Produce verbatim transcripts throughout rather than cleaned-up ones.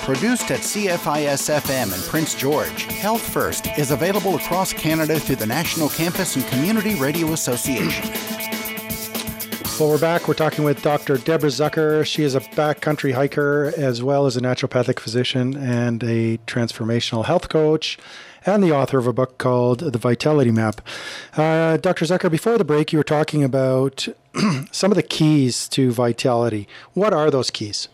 Produced at C F I S F M in Prince George, Health First is available across Canada through the National Campus and Community Radio Association. Well, we're back. We're talking with Doctor Deborah Zucker. She is a backcountry hiker as well as a naturopathic physician and a transformational health coach and the author of a book called The Vitality Map. Uh, Doctor Zucker, before the break, you were talking about some of the keys to vitality. What are those keys?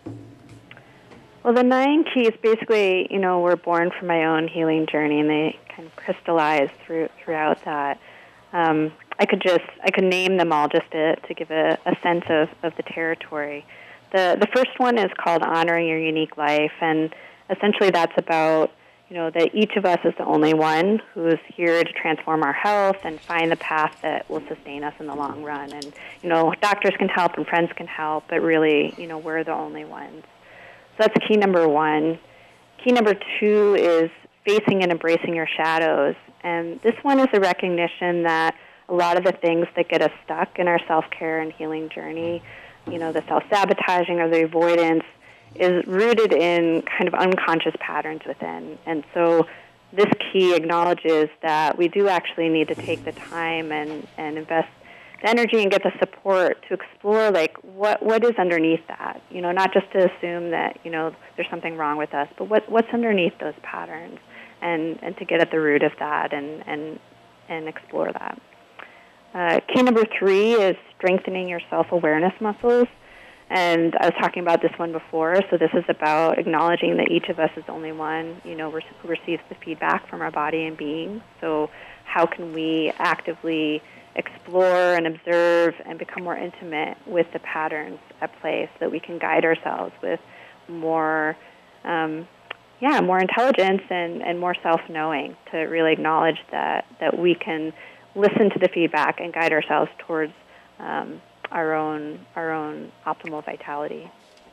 Well, the nine keys basically, you know, were born from my own healing journey, and they kind of crystallized through, throughout that. Um, I could just, I could name them all just to, to give a, a sense of, of the territory. The the first one is called Honoring Your Unique Life, and essentially that's about, you know, that each of us is the only one who is here to transform our health and find the path that will sustain us in the long run. And, you know, doctors can help and friends can help, but really, you know, we're the only ones. So that's key number one. Key number two is facing and embracing your shadows. And this one is a recognition that a lot of the things that get us stuck in our self-care and healing journey, you know, the self-sabotaging or the avoidance, is rooted in kind of unconscious patterns within. And so this key acknowledges that we do actually need to take the time and, and invest the energy and get the support to explore, like, what what is underneath that? You know, not just to assume that, you know, there's something wrong with us, but what what's underneath those patterns, and, and to get at the root of that and, and, and explore that. Uh, key number three is strengthening your self-awareness muscles. And I was talking about this one before, so this is about acknowledging that each of us is only one, you know, who receives the feedback from our body and being. So how can we actively explore and observe and become more intimate with the patterns at play so that we can guide ourselves with more, um, yeah, more intelligence and, and more self-knowing, to really acknowledge that, that we can listen to the feedback and guide ourselves towards um, our own our own optimal vitality.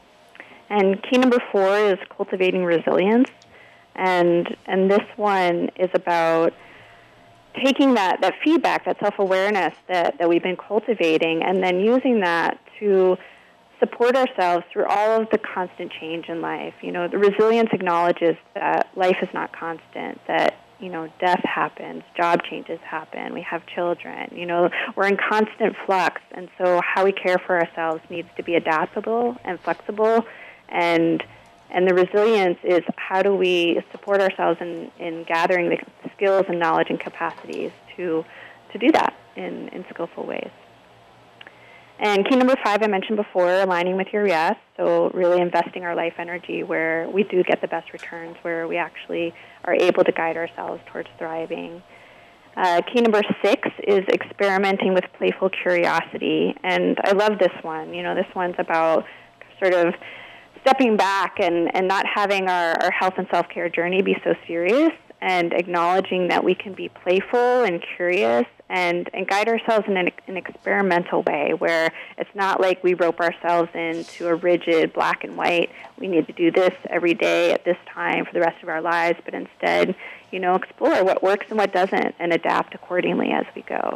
And key number four is cultivating resilience, and and this one is about taking that, that feedback, that self-awareness that, that we've been cultivating, and then using that to support ourselves through all of the constant change in life. You know, the resilience acknowledges that life is not constant, that, you know, death happens, job changes happen, we have children, you know, we're in constant flux, and so how we care for ourselves needs to be adaptable and flexible, and and the resilience is how do we support ourselves in, in gathering the skills and knowledge and capacities to to do that in, in skillful ways. And key number five I mentioned before, aligning with your yes, so really investing our life energy where we do get the best returns, where we actually are able to guide ourselves towards thriving. Uh, key number six is experimenting with playful curiosity, and I love this one. You know, this one's about sort of stepping back and, and not having our, our health and self-care journey be so serious, and acknowledging that we can be playful and curious and, and guide ourselves in an, an experimental way where it's not like we rope ourselves into a rigid black and white, we need to do this every day at this time for the rest of our lives, but instead, you know, explore what works and what doesn't and adapt accordingly as we go.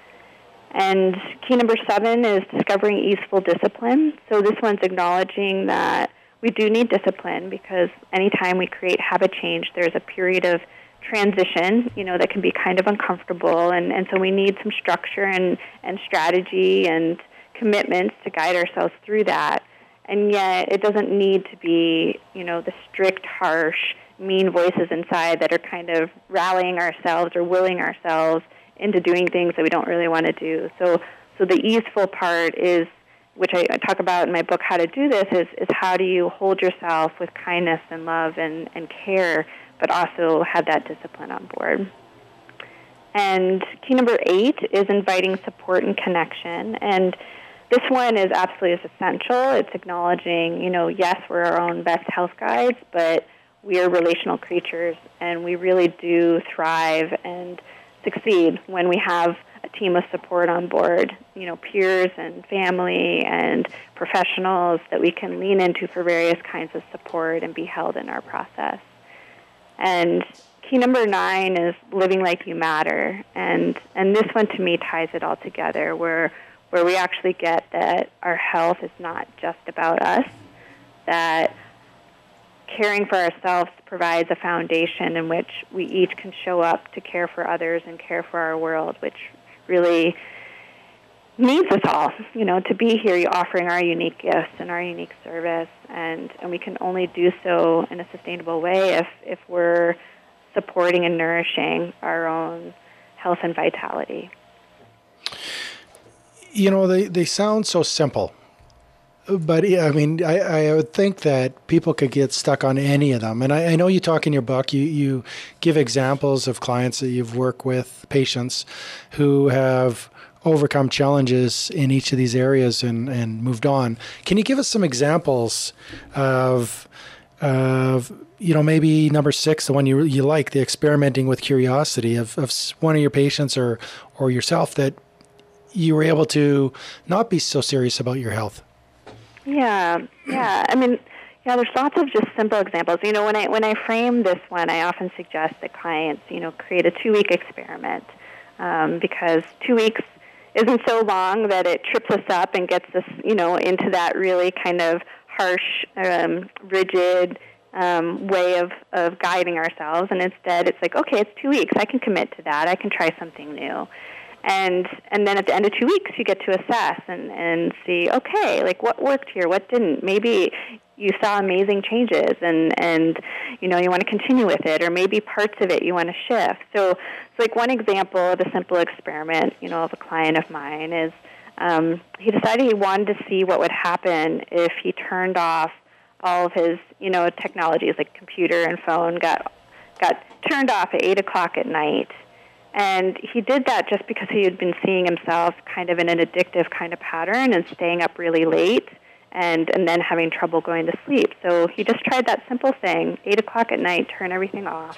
And key number seven is discovering easeful discipline. So this one's acknowledging that we do need discipline because anytime we create habit change, there's a period of transition, you know, that can be kind of uncomfortable. And, and so we need some structure and, and strategy and commitments to guide ourselves through that. And yet it doesn't need to be, you know, the strict, harsh, mean voices inside that are kind of rallying ourselves or willing ourselves into doing things that we don't really want to do. So so the easeful part is, which I, I talk about in my book, How to Do This, is, is how do you hold yourself with kindness and love and, and care, but also have that discipline on board. And key number eight is inviting support and connection. And this one is absolutely as essential. It's acknowledging, you know, yes, we're our own best health guides, but we are relational creatures, and we really do thrive and succeed when we have a team of support on board, you know, peers and family and professionals that we can lean into for various kinds of support and be held in our process. And key number nine is living like you matter. And and this one to me ties it all together, where where we actually get that our health is not just about us, that caring for ourselves provides a foundation in which we each can show up to care for others and care for our world, which really needs us all, you know, to be here, you're offering our unique gifts and our unique service, and, and we can only do so in a sustainable way if, if we're supporting and nourishing our own health and vitality. You know, they, they sound so simple, but I mean, I, I would think that people could get stuck on any of them. And I, I know you talk in your book, you, you give examples of clients that you've worked with, patients who have overcome challenges in each of these areas and, and moved on. Can you give us some examples of, of you know, maybe number six, the one you you like, the experimenting with curiosity of, of one of your patients or or yourself that you were able to not be so serious about your health? Yeah, yeah. I mean, yeah, there's lots of just simple examples. You know, when I when I frame this one, I often suggest that clients, you know, create a two-week experiment um, because two weeks isn't so long that it trips us up and gets us, you know, into that really kind of harsh, um, rigid um, way of, of guiding ourselves. And instead, it's like, okay, it's two weeks. I can commit to that. I can try something new. And and then at the end of two weeks, you get to assess and, and see, okay, like what worked here, what didn't. Maybe you saw amazing changes and, and you know, you want to continue with it, or maybe parts of it you want to shift. So, so like one example of a simple experiment, you know, of a client of mine is um, he decided he wanted to see what would happen if he turned off all of his, you know, technologies like computer and phone got got turned off at eight o'clock at night. And he did that just because he had been seeing himself kind of in an addictive kind of pattern and staying up really late and, and then having trouble going to sleep. So he just tried that simple thing, eight o'clock at night, turn everything off.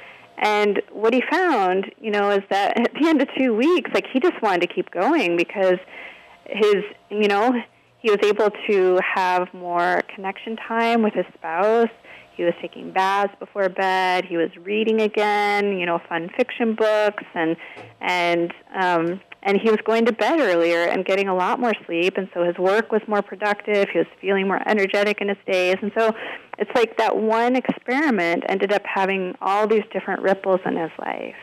And what he found, you know, is that at the end of two weeks, like he just wanted to keep going because his, you know, he was able to have more connection time with his spouse. He was taking baths before bed. He was reading again, you know, fun fiction books, and and um, and he was going to bed earlier and getting a lot more sleep. And so his work was more productive. He was feeling more energetic in his days. And so it's like that one experiment ended up having all these different ripples in his life.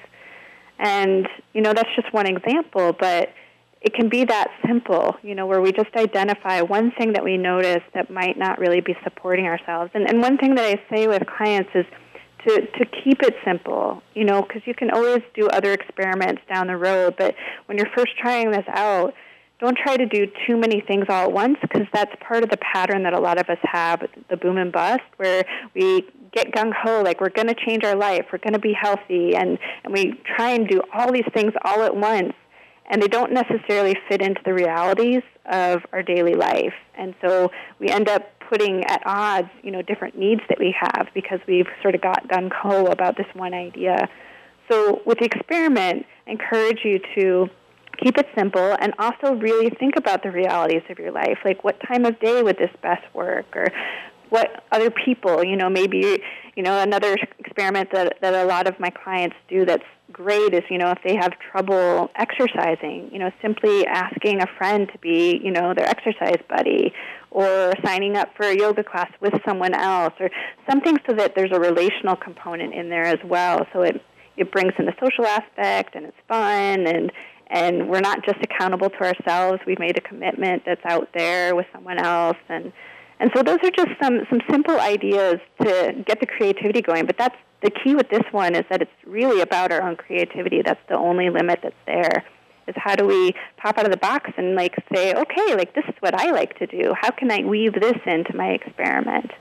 And you know, that's just one example, but it can be that simple, you know, where we just identify one thing that we notice that might not really be supporting ourselves. And, and one thing that I say with clients is to, to keep it simple, you know, because you can always do other experiments down the road. But when you're first trying this out, don't try to do too many things all at once, because that's part of the pattern that a lot of us have, the boom and bust, where we get gung-ho, like we're going to change our life, we're going to be healthy, and, and we try and do all these things all at once. And they don't necessarily fit into the realities of our daily life. And so we end up putting at odds, you know, different needs that we have because we've sort of got gung-ho about this one idea. So with the experiment, I encourage you to keep it simple and also really think about the realities of your life. Like, what time of day would this best work? Or what other people, you know, maybe, you know, another experiment that, that a lot of my clients do that's great is, you know, if they have trouble exercising, you know, simply asking a friend to be, you know, their exercise buddy, or signing up for a yoga class with someone else, or something so that there's a relational component in there as well. So it, it brings in the social aspect, and it's fun, and and we're not just accountable to ourselves. We've made a commitment that's out there with someone else, and And so those are just some, some simple ideas to get the creativity going. But that's the key with this one, is that it's really about our own creativity. That's the only limit that's there, is how do we pop out of the box and, like, say, okay, like, this is what I like to do. How can I weave this into my experiment?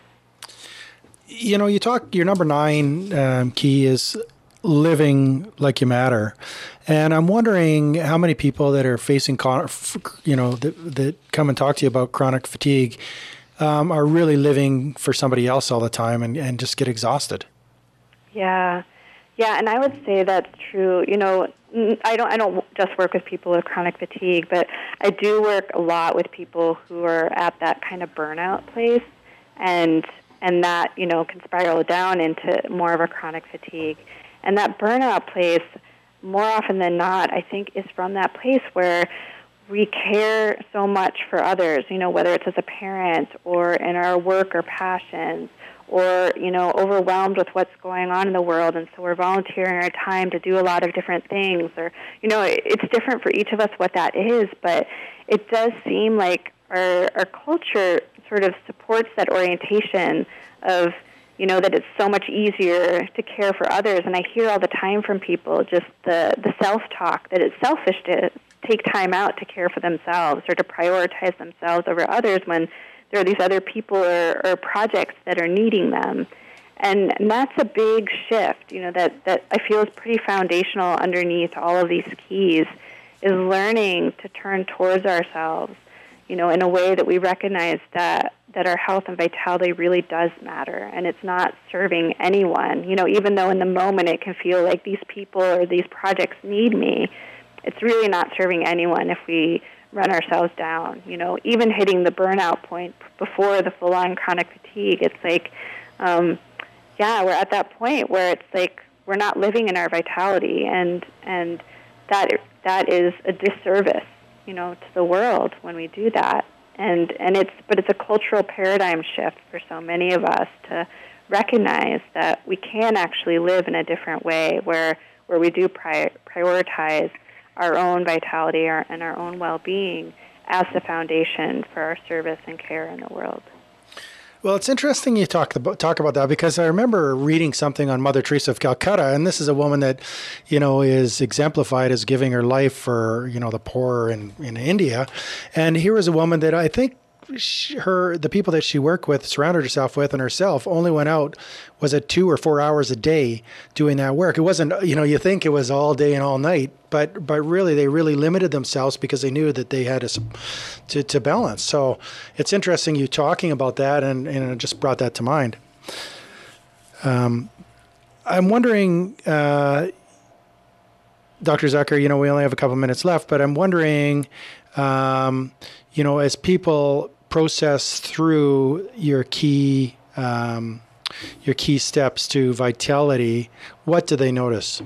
You know, you talk, your number nine um, key is living like you matter. And I'm wondering how many people that are facing, you know, that, that come and talk to you about chronic fatigue um, are really living for somebody else all the time and, and just get exhausted. Yeah. Yeah, and I would say that's true. You know, I don't I don't just work with people with chronic fatigue, but I do work a lot with people who are at that kind of burnout place, and and that, you know, can spiral down into more of a chronic fatigue. And that burnout place, more often than not, I think, is from that place where we care so much for others, you know, whether it's as a parent or in our work or passions, or, you know, overwhelmed with what's going on in the world, and so we're volunteering our time to do a lot of different things. Or, you know, it's different for each of us what that is, but it does seem like our, our culture sort of supports that orientation of, you know, that it's so much easier to care for others. And I hear all the time from people just the, the self-talk, that it's selfish to take time out to care for themselves or to prioritize themselves over others when there are these other people or, or projects that are needing them. And, and that's a big shift, you know, that, that I feel is pretty foundational underneath all of these keys, is learning to turn towards ourselves, you know, in a way that we recognize that, that our health and vitality really does matter, and it's not serving anyone. You know, even though in the moment it can feel like these people or these projects need me, it's really not serving anyone if we run ourselves down. You know, even hitting the burnout point before the full-on chronic fatigue, it's like, um, yeah, we're at that point where it's like we're not living in our vitality, and and that that is a disservice, you know, to the world when we do that. And and it's but it's a cultural paradigm shift for so many of us to recognize that we can actually live in a different way, where where we do pri- prioritize our own vitality our, and our own well-being as the foundation for our service and care in the world. Well, it's interesting you talk about, talk about that, because I remember reading something on Mother Teresa of Calcutta, and this is a woman that, you know, is exemplified as giving her life for, you know, the poor in, in India. And here is a woman that I think she, her the people that she worked with, surrounded herself with, and herself only went out, was it two or four hours a day doing that work. It wasn't, you know, you think it was all day and all night, but but really they really limited themselves because they knew that they had to to, to balance. So it's interesting you talking about that, and, and it just brought that to mind. Um, I'm wondering, uh, Doctor Zucker, you know, we only have a couple minutes left, but I'm wondering, um, you know, as people process through your key um, your key steps to vitality, what do they notice?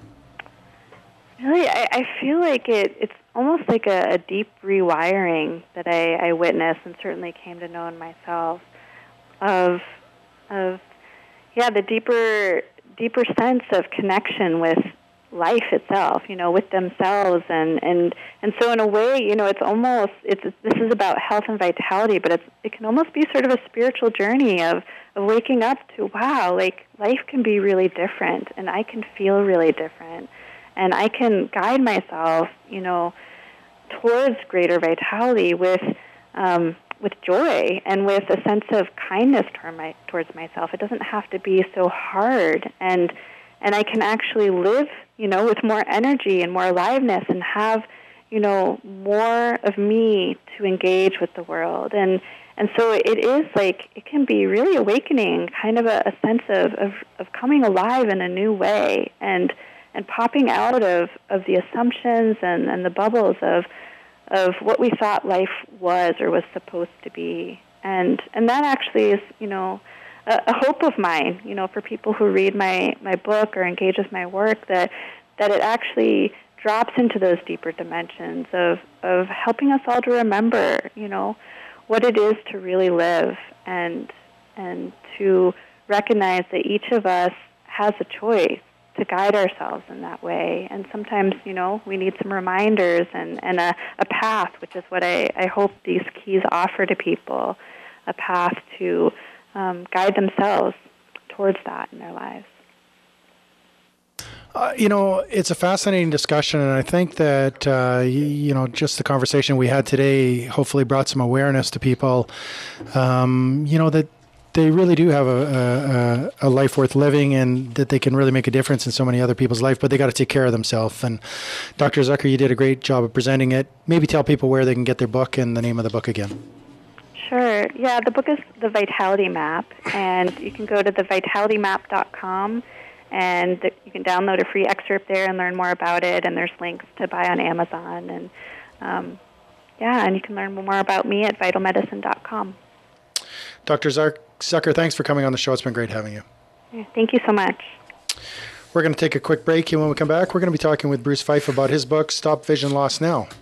Really, I, I feel like it, it's almost like a, a deep rewiring that I, I witnessed and certainly came to know in myself of, of yeah, the deeper deeper sense of connection with life itself, you know, with themselves, and, and, and so in a way, you know, it's almost, it's this is about health and vitality, but it's it can almost be sort of a spiritual journey of, of waking up to, wow, like life can be really different, and I can feel really different, and I can guide myself, you know, towards greater vitality with um, with joy and with a sense of kindness toward my, towards myself. It doesn't have to be so hard, and and I can actually live, you know, with more energy and more aliveness, and have, you know, more of me to engage with the world. And and so it is like, it can be really awakening, kind of a, a sense of, of, of coming alive in a new way, and and popping out of, of the assumptions and, and the bubbles of of what we thought life was or was supposed to be. And and that actually is, you know, a, a hope of mine, you know, for people who read my, my book or engage with my work, that that it actually drops into those deeper dimensions of, of helping us all to remember, you know, what it is to really live, and and to recognize that each of us has a choice to guide ourselves in that way. And sometimes, you know, we need some reminders and, and a, a path, which is what I, I hope these keys offer to people, a path to um, guide themselves towards that in their lives. Uh, you know, it's a fascinating discussion, and I think that, uh, you, you know, just the conversation we had today hopefully brought some awareness to people, um, you know, that they really do have a, a, a life worth living, and that they can really make a difference in so many other people's life, but they got to take care of themselves. And Doctor Zucker, you did a great job of presenting it. Maybe tell people where they can get their book and the name of the book again. Sure. Yeah, the book is The Vitality Map, and you can go to the vitality map dot com, and you can download a free excerpt there and learn more about it, and there's links to buy on Amazon. And um, yeah, and you can learn more about me at vital medicine dot com. Doctor Zucker, thanks for coming on the show. It's been great having you. Yeah, thank you so much. We're going to take a quick break, and when we come back, we're going to be talking with Bruce Fife about his book, Stop Vision Loss Now.